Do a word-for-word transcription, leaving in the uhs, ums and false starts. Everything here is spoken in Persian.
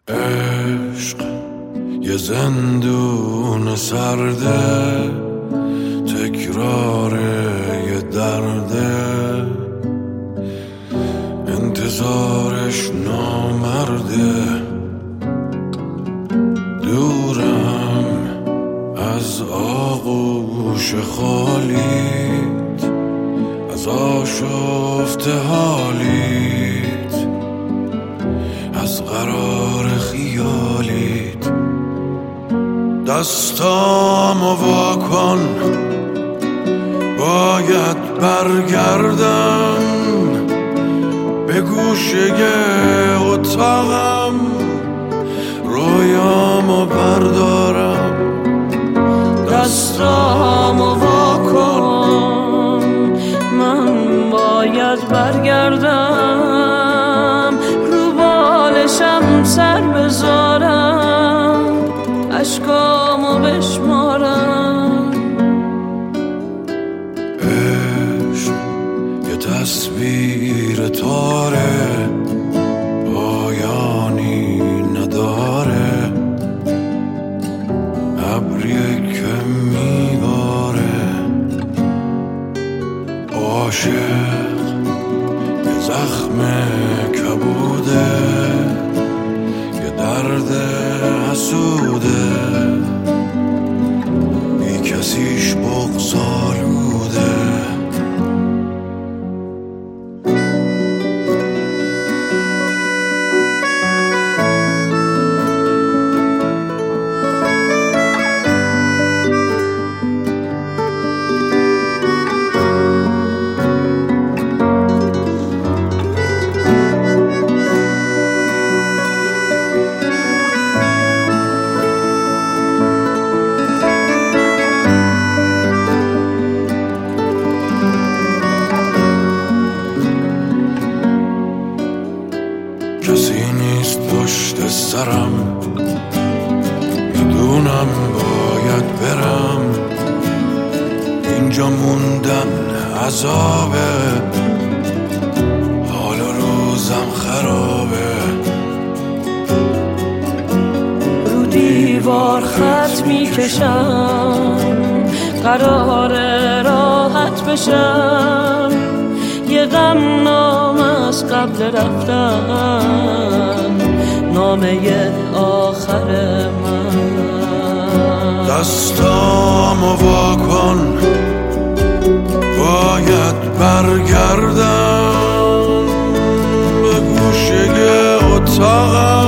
عشق یه زندون سرده، تکرار یه درده، انتظارش نامرده. دورم از آغوش خالیت، از آشفته حالیت، از قرار خیالیت. دستامو وا کن، باید برگردم به گوشه اتاقم، رویامو بردارم. دستامو وا کن، من باید برگردم، رو بالشم سر بذارم، اشکامو بشمارم. عشق یه تصویر تاره، پایانی نداره، ابریه که میباره. عاشق یه زخم کبوده، یه درد حسوده، بی کسیش بغض‌آلوده. کسی نیست پشت سرم، میدونم باید برم، اینجا موندن عذابه، حال روزم خرابه. رو دیوار خط میکشم، قرار راحت بشم، یه غم نامه از قبل رفتن، نامه آخر من. دستامو وا کن، باید برگردم به گوشه اتاقم،